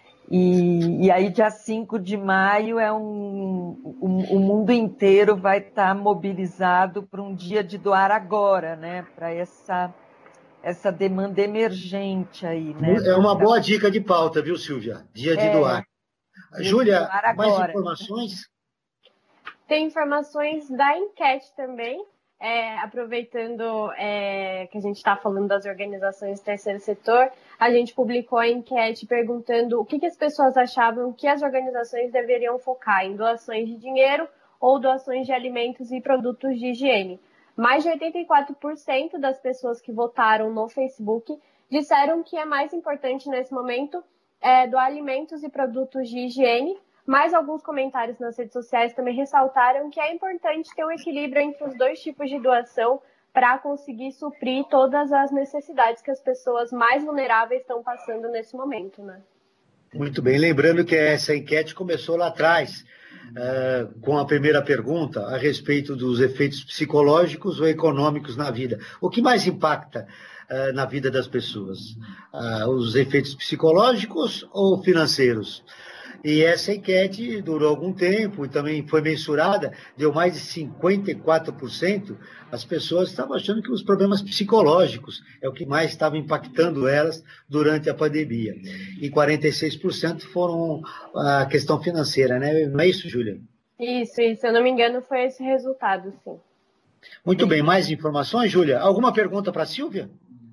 E, e aí, dia cinco de maio, é um, um, o mundo inteiro vai estar mobilizado para um dia de doar agora, né? Para essa, essa demanda emergente aí, né? É uma boa dica de pauta, viu, Silvia? Dia de é, doar. Júlia, mais informações? Tem informações da enquete também. É, aproveitando é, que a gente está falando das organizações do terceiro setor, a gente publicou a enquete perguntando o que, que as pessoas achavam que as organizações deveriam focar em doações de dinheiro ou doações de alimentos e produtos de higiene. Mais de oitenta e quatro por cento das pessoas que votaram no Facebook disseram que é mais importante nesse momento é, do alimentos e produtos de higiene, mas alguns comentários nas redes sociais também ressaltaram que é importante ter um equilíbrio entre os dois tipos de doação para conseguir suprir todas as necessidades que as pessoas mais vulneráveis estão passando nesse momento, né? Muito bem, lembrando que essa enquete começou lá atrás, uh, com a primeira pergunta a respeito dos efeitos psicológicos ou econômicos na vida. O que mais impacta uh, na vida das pessoas? Uh, os efeitos psicológicos ou financeiros? E essa enquete durou algum tempo e também foi mensurada, deu mais de cinquenta e quatro por cento. As pessoas estavam achando que os problemas psicológicos é o que mais estava impactando elas durante a pandemia. E quarenta e seis por cento foram a questão financeira, né? Não é isso, Júlia? Isso, isso. Se eu não me engano, foi esse resultado, sim. Muito bem. Mais informações, Júlia? Alguma pergunta para a Silvia?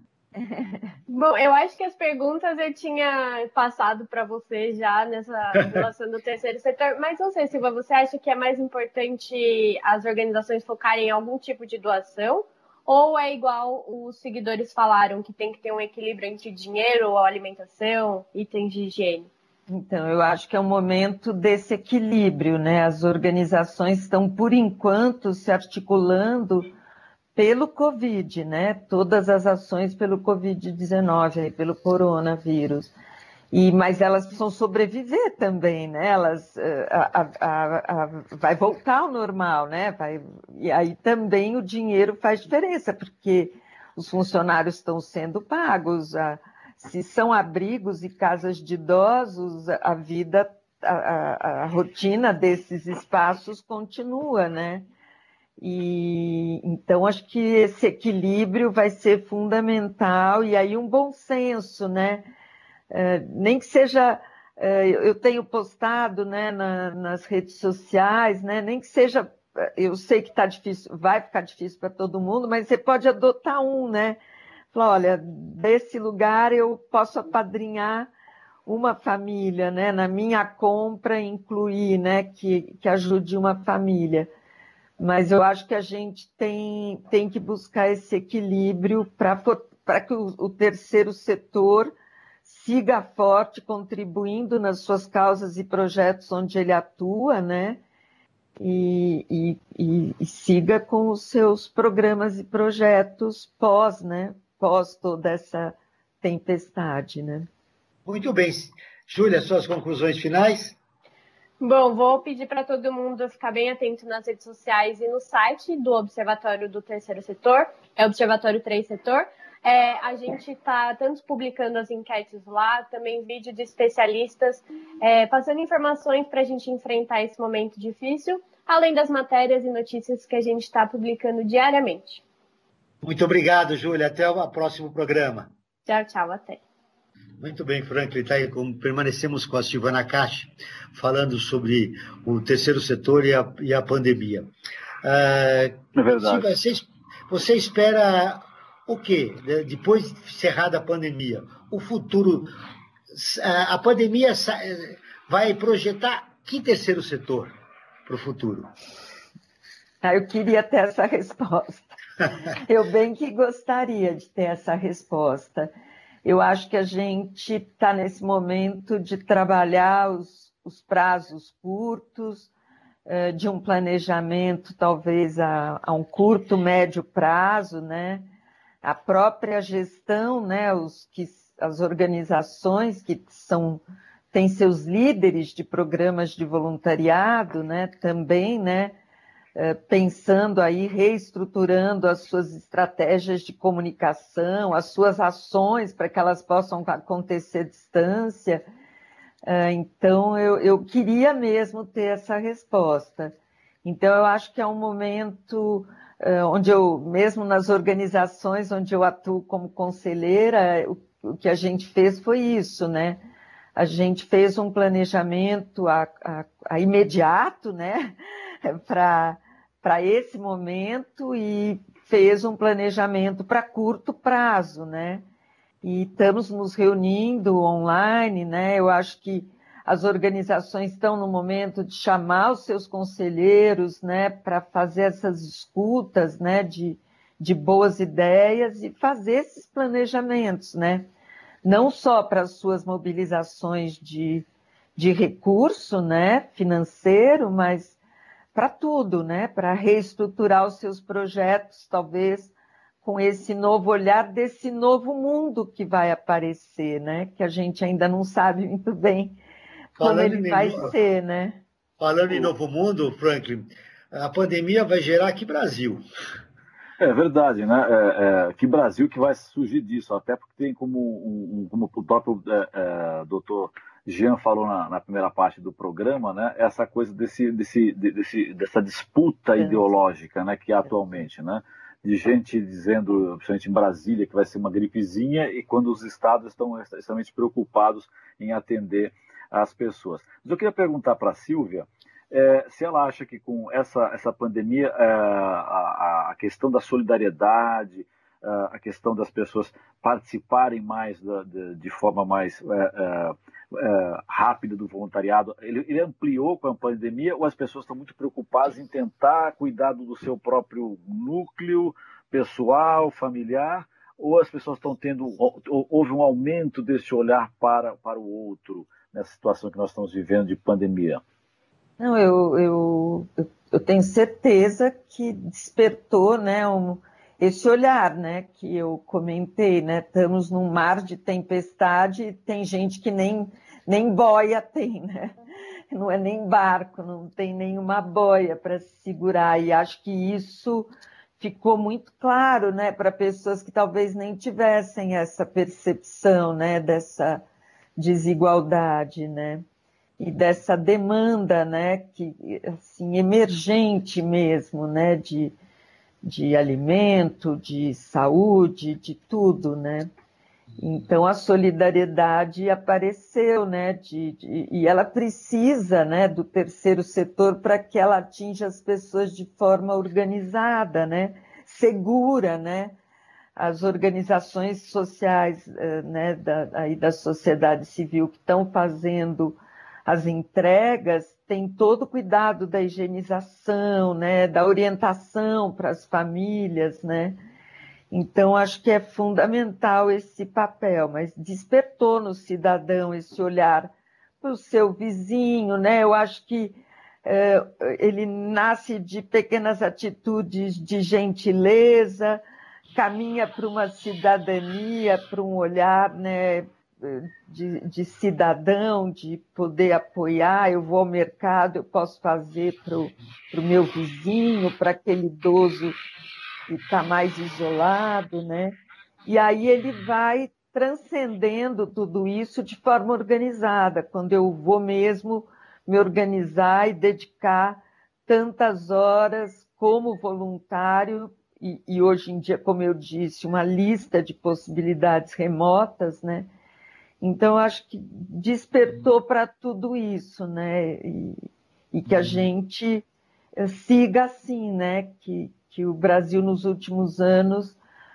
Bom, eu acho que as perguntas eu tinha passado para você já nessa relação do terceiro setor, mas não sei, Silvia, você acha que é mais importante as organizações focarem em algum tipo de doação ou é igual os seguidores falaram, que tem que ter um equilíbrio entre dinheiro, alimentação, itens de higiene? Então, eu acho que é um momento desse equilíbrio, né? As organizações estão, por enquanto, se articulando pelo Covid, né? Todas as ações pelo covid dezenove, pelo coronavírus. E, mas elas precisam sobreviver também, né? Elas, a, a, a, a, vai voltar ao normal, né? Vai, e aí também o dinheiro faz diferença, porque os funcionários estão sendo pagos. A, se são abrigos e casas de idosos, a vida, a, a, a rotina desses espaços continua, né? E então acho que esse equilíbrio vai ser fundamental e aí um bom senso, né? É, nem que seja, é, eu tenho postado, né, na, nas redes sociais, né? Nem que seja, eu sei que tá difícil, vai ficar difícil para todo mundo, mas você pode adotar um, né? Falar, olha, desse lugar eu posso apadrinhar uma família, né? Na minha compra incluir, né? Que, que ajude uma família. Mas eu acho que a gente tem, tem que buscar esse equilíbrio para que o, o terceiro setor siga forte, contribuindo nas suas causas e projetos onde ele atua, né? E, e, e, e siga com os seus programas e projetos pós, né? Pós toda essa tempestade, né? Muito bem. Júlia, suas conclusões finais? Bom, vou pedir para todo mundo ficar bem atento nas redes sociais e no site do Observatório do Terceiro Setor, é Observatório três Setor. É, a gente está tanto publicando as enquetes lá, também vídeo de especialistas, é, passando informações para a gente enfrentar esse momento difícil, além das matérias e notícias que a gente está publicando diariamente. Muito obrigado, Júlia. Até o próximo programa. Tchau, tchau. Até. Muito bem, Franklin, tá aí, como permanecemos com a Silvana Caixa, falando sobre o terceiro setor e a, e a pandemia. É verdade. Silvia, você, você espera o quê? Depois de encerrada a pandemia, o futuro, a pandemia vai projetar que terceiro setor para o futuro? Ah, eu queria ter essa resposta. Eu bem que gostaria de ter essa resposta. Eu acho que a gente está nesse momento de trabalhar os, os prazos curtos, eh, de um planejamento talvez a, a um curto, médio prazo, né? A própria gestão, né? Os, que, as organizações que são, têm seus líderes de programas de voluntariado, né? Também, né? Pensando aí, reestruturando as suas estratégias de comunicação, as suas ações para que elas possam acontecer à distância. Então, eu, eu queria mesmo ter essa resposta. Então, eu acho que é um momento onde eu, mesmo nas organizações onde eu atuo como conselheira, o, o que a gente fez foi isso, né? A gente fez um planejamento a, a, a imediato, né? Para para esse momento e fez um planejamento para curto prazo, né? E estamos nos reunindo online, né? Eu acho que as organizações estão no momento de chamar os seus conselheiros, né? Para fazer essas escutas, né? De, de boas ideias e fazer esses planejamentos, né? não só para as suas mobilizações de, de recurso, né, financeiro, mas para tudo, né, para reestruturar os seus projetos, talvez com esse novo olhar desse novo mundo que vai aparecer, né, que a gente ainda não sabe muito bem como Falando ele em vai novo- ser, né? Falando em novo mundo, Franklin, a pandemia vai gerar aqui Brasil. É verdade, né? É, é, que Brasil que vai surgir disso, até porque tem como, um, um- como o próprio é, é, doutor Jean falou na, na primeira parte do programa, né? Essa coisa desse, desse, de- desse, dessa disputa É. ideológica, né? Que há atualmente, né? De gente dizendo, principalmente em Brasília, que vai ser uma gripezinha, e quando os estados estão extremamente preocupados em atender as pessoas. Mas eu queria perguntar para a Sílvia, é, se ela acha que com essa, essa pandemia, é, a, a questão da solidariedade, é, a questão das pessoas participarem mais da, de, de forma mais é, é, é, rápida do voluntariado, ele, ele ampliou com a pandemia, ou as pessoas estão muito preocupadas em tentar cuidar do seu próprio núcleo pessoal, familiar, ou as pessoas estão tendo, ou, houve um aumento desse olhar para, para o outro nessa situação que nós estamos vivendo de pandemia? Não, eu, eu, eu, eu tenho certeza que despertou, né, um, esse olhar, né, que eu comentei, né, estamos num mar de tempestade e tem gente que nem, nem boia tem, né, não é nem barco, não tem nenhuma boia para se segurar, e acho que isso ficou muito claro, né, para pessoas que talvez nem tivessem essa percepção, né, dessa desigualdade, né, e dessa demanda, né, que, assim, emergente mesmo, né, de, de alimento, de saúde, de tudo, né. Então a solidariedade apareceu, né, de, de, e ela precisa, né, do terceiro setor para que ela atinja as pessoas de forma organizada, né, segura, né. As organizações sociais, né, da, aí da sociedade civil que estão fazendo as entregas, tem todo o cuidado da higienização, né, da orientação para as famílias, né? Então, acho que é fundamental esse papel, mas despertou no cidadão esse olhar para o seu vizinho, né? Eu acho que é, ele nasce de pequenas atitudes de gentileza, caminha para uma cidadania, para um olhar, né, de, de cidadão, de poder apoiar. Eu vou ao mercado, eu posso fazer para o meu vizinho, para aquele idoso que está mais isolado, né? E aí ele vai transcendendo tudo isso de forma organizada, quando eu vou mesmo me organizar e dedicar tantas horas como voluntário, e, e hoje em dia, como eu disse, uma lista de possibilidades remotas, né? Então, acho que despertou para tudo isso, né? E, e que a gente siga assim, né? Que, que o Brasil, nos últimos anos,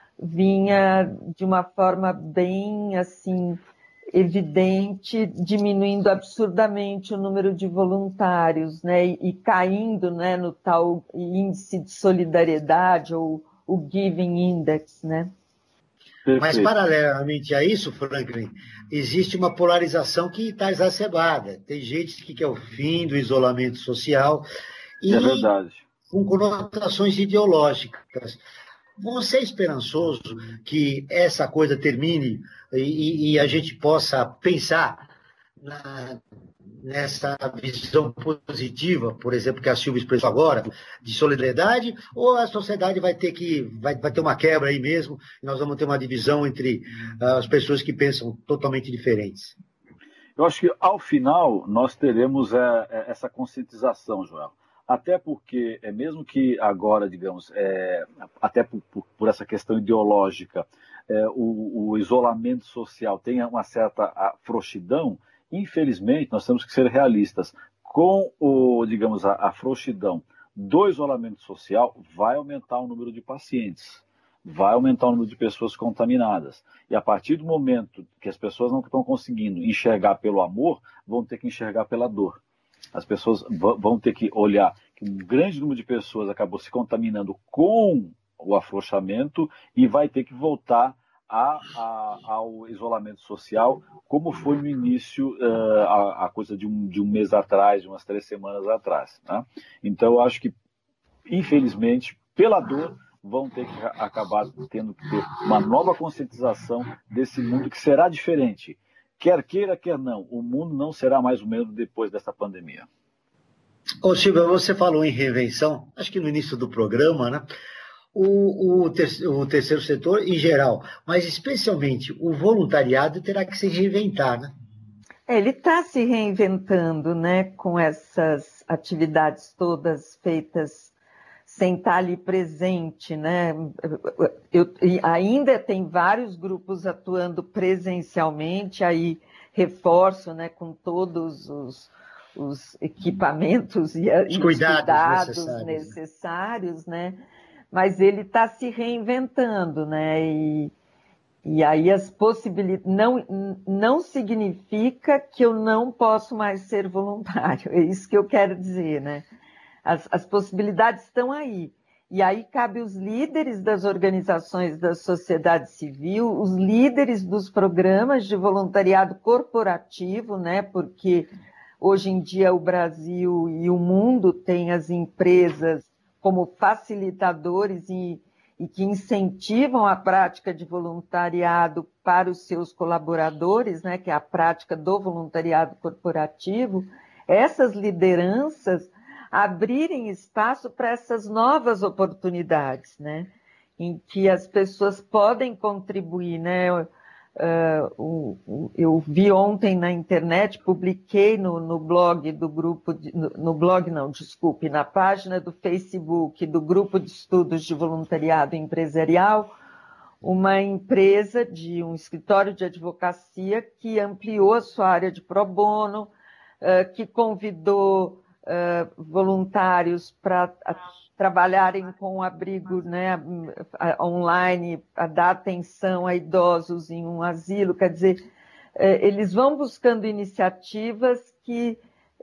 vinha de uma forma bem, assim, evidente, diminuindo absurdamente o número de voluntários, né? E, e caindo, né, no tal índice de solidariedade, ou o Giving Index, né? Perfeito. Mas, paralelamente a isso, Franklin, existe uma polarização que está exacerbada. Tem gente que quer o fim do isolamento social e É verdade. com conotações ideológicas. Você é esperançoso que essa coisa termine e, e a gente possa pensar na, nessa visão positiva, por exemplo, que a Silvia expressou agora, de solidariedade, ou a sociedade vai ter que vai, vai ter uma quebra aí mesmo, e nós vamos ter uma divisão entre uh, as pessoas que pensam totalmente diferentes? Eu acho que, ao final, nós teremos é, essa conscientização, Joel. Até porque, é, mesmo que agora, digamos, é, até por, por, por essa questão ideológica, é, o, o isolamento social tenha uma certa frouxidão, infelizmente, nós temos que ser realistas. Com o, digamos, a, a frouxidão do isolamento social, vai aumentar o número de pacientes, vai aumentar o número de pessoas contaminadas. E a partir do momento que as pessoas não estão conseguindo enxergar pelo amor, vão ter que enxergar pela dor. As pessoas vão ter que olhar que um grande número de pessoas acabou se contaminando com o afrouxamento e vai ter que voltar a, a, ao isolamento social, como foi no início, uh, a, a coisa de um, de um mês atrás, de umas três semanas atrás. Né? Então, eu acho que, infelizmente, pela dor, vão ter que acabar tendo que ter uma nova conscientização desse mundo que será diferente. Quer queira, quer não, o mundo não será mais o mesmo depois dessa pandemia. Ô Silvia, você falou em reinvenção, acho que no início do programa, né? O, o, ter, o terceiro setor em geral, mas especialmente o voluntariado terá que se reinventar, né? É, ele está se reinventando, né, com essas atividades todas feitas sem estar ali presente, né? Eu, ainda tem vários grupos atuando presencialmente, aí reforço, né, com todos os, os equipamentos e os cuidados, cuidados necessários, necessários, né? Mas ele está se reinventando, né? E, e aí as possibilidades não, não significa que eu não posso mais ser voluntário, é isso que eu quero dizer, né? As, as possibilidades estão aí. E aí cabe os líderes das organizações da sociedade civil, os líderes dos programas de voluntariado corporativo, né? Porque hoje em dia o Brasil e o mundo têm as empresas como facilitadores e, e que incentivam a prática de voluntariado para os seus colaboradores, né, que é a prática do voluntariado corporativo, essas lideranças abrirem espaço para essas novas oportunidades, né, em que as pessoas podem contribuir, né. Uh, o, o, eu vi ontem na internet, publiquei no, no blog do grupo, de, no, no blog não, desculpe, na página do Facebook do Grupo de Estudos de Voluntariado Empresarial, uma empresa de um escritório de advocacia que ampliou a sua área de pro bono, uh, que convidou uh, voluntários para trabalharem com abrigo, né, online, a dar atenção a idosos em um asilo, quer dizer, eles vão buscando iniciativas que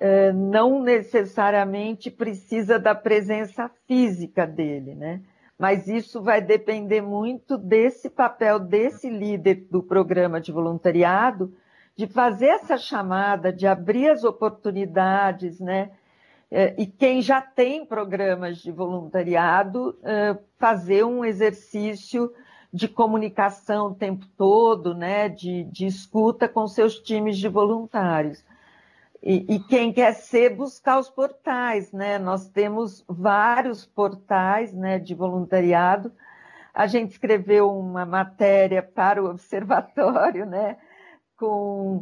não necessariamente precisa da presença física dele, né? Mas isso vai depender muito desse papel desse líder do programa de voluntariado, de fazer essa chamada, de abrir as oportunidades, né? E quem já tem programas de voluntariado, fazer um exercício de comunicação o tempo todo, né, de, de escuta com seus times de voluntários. E, e quem quer ser, buscar os portais, né? Nós temos vários portais, né, de voluntariado. A gente escreveu uma matéria para o Observatório, né, com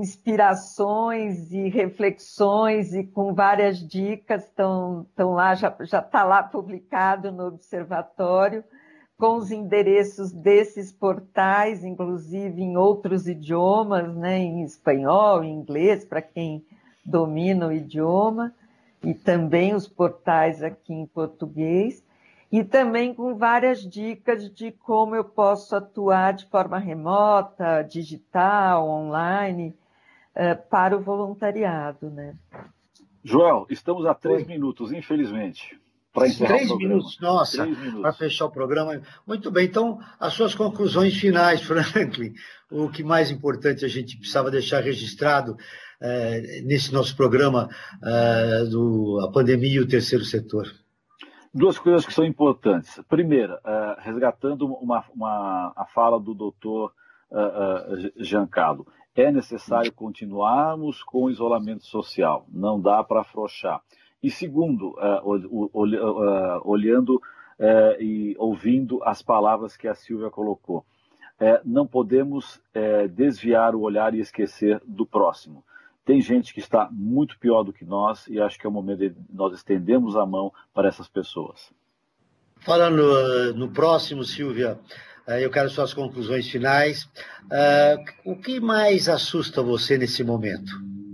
inspirações e reflexões e com várias dicas, estão, estão lá, já está lá publicado no Observatório, com os endereços desses portais, inclusive em outros idiomas, né, em espanhol, em inglês, para quem domina o idioma, e também os portais aqui em português, e também com várias dicas de como eu posso atuar de forma remota, digital, online, uh, para o voluntariado, né? Joel, estamos a três Oi. minutos, infelizmente, para encerrar três o programa. Minutos, nossa, para fechar o programa. Muito bem, então, as suas conclusões finais, Franklin. O que mais importante a gente precisava deixar registrado eh, nesse nosso programa, eh, do a pandemia e o terceiro setor. Duas coisas que são importantes. Primeira, uh, resgatando uma, uma, a fala do doutor uh, uh, Giancarlo, é necessário continuarmos com o isolamento social, não dá para afrouxar. E segundo, uh, o, o, uh, olhando uh, e ouvindo as palavras que a Silvia colocou, uh, não podemos uh, desviar o olhar e esquecer do próximo. Tem gente que está muito pior do que nós e acho que é o momento de nós estendermos a mão para essas pessoas. Falando uh, no próximo, Silvia, uh, eu quero suas conclusões finais. Uh, o que mais assusta você nesse momento?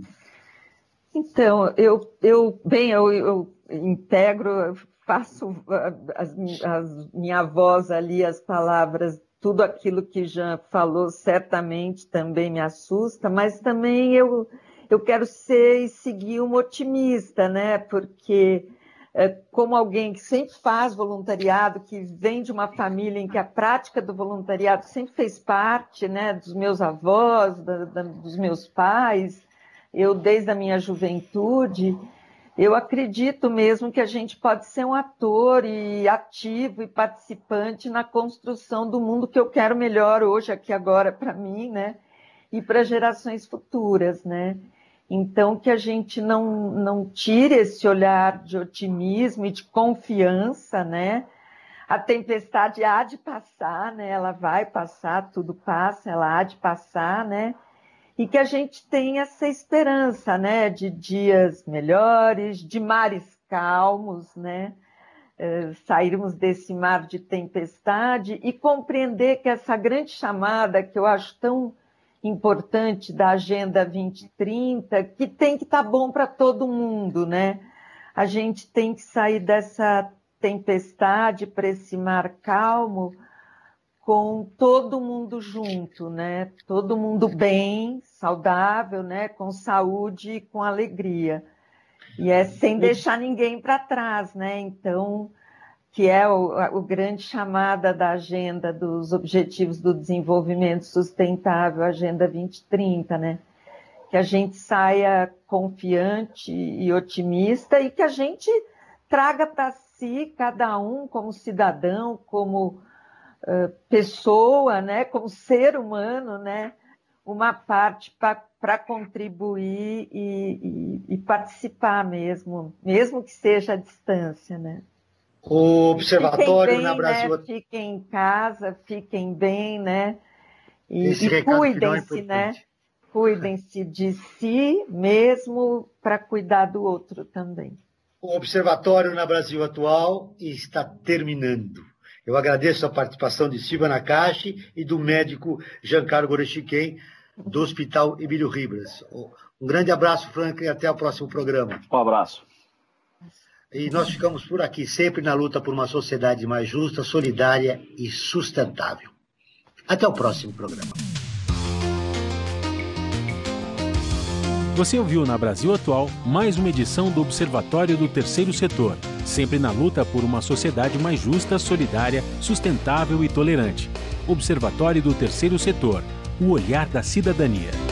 Então, eu, eu bem, eu, eu integro, faço as, as, minha voz ali, as palavras, tudo aquilo que Jean falou certamente também me assusta, mas também eu... Eu quero ser e seguir uma otimista, né? Porque como alguém que sempre faz voluntariado, que vem de uma família em que a prática do voluntariado sempre fez parte, né, dos meus avós, da, da, dos meus pais, eu desde a minha juventude, eu acredito mesmo que a gente pode ser um ator e ativo e participante na construção do mundo que eu quero melhor hoje, aqui agora, para mim, né, e para gerações futuras, né? Então, que a gente não, não tire esse olhar de otimismo e de confiança, né? A tempestade há de passar, né? Ela vai passar, tudo passa, ela há de passar, né? E que a gente tenha essa esperança, né? De dias melhores, de mares calmos, né? É, sairmos desse mar de tempestade e compreender que essa grande chamada, que eu acho tão importante, da Agenda vinte trinta, que tem que estar bom para todo mundo, né? A gente tem que sair dessa tempestade para esse mar calmo com todo mundo junto, né? Todo mundo bem, saudável, né? Com saúde e com alegria. E é sem deixar ninguém para trás, né? Então, que é o, o grande chamada da Agenda dos Objetivos do Desenvolvimento Sustentável, Agenda vinte trinta, né? Que a gente saia confiante e otimista e que a gente traga para si, cada um como cidadão, como uh, pessoa, né? Como ser humano, né? Uma parte para contribuir e, e, e participar mesmo, mesmo que seja à distância, né? O Observatório bem, na Brasil... Né? Fiquem em casa, fiquem bem, né? E, e é cuidem-se, né? Cuidem-se de si mesmo para cuidar do outro também. O Observatório na Brasil Atual está terminando. Eu agradeço a participação de Silvia Nakashi e do médico Giancarlo Gorechiquem, do Hospital Emílio Ribas. Um grande abraço, Franklin, e até o próximo programa. Um abraço. E nós ficamos por aqui, sempre na luta por uma sociedade mais justa, solidária e sustentável. Até o próximo programa. Você ouviu na Brasil Atual mais uma edição do Observatório do Terceiro Setor, sempre na luta por uma sociedade mais justa, solidária, sustentável e tolerante. Observatório do Terceiro Setor, o olhar da cidadania.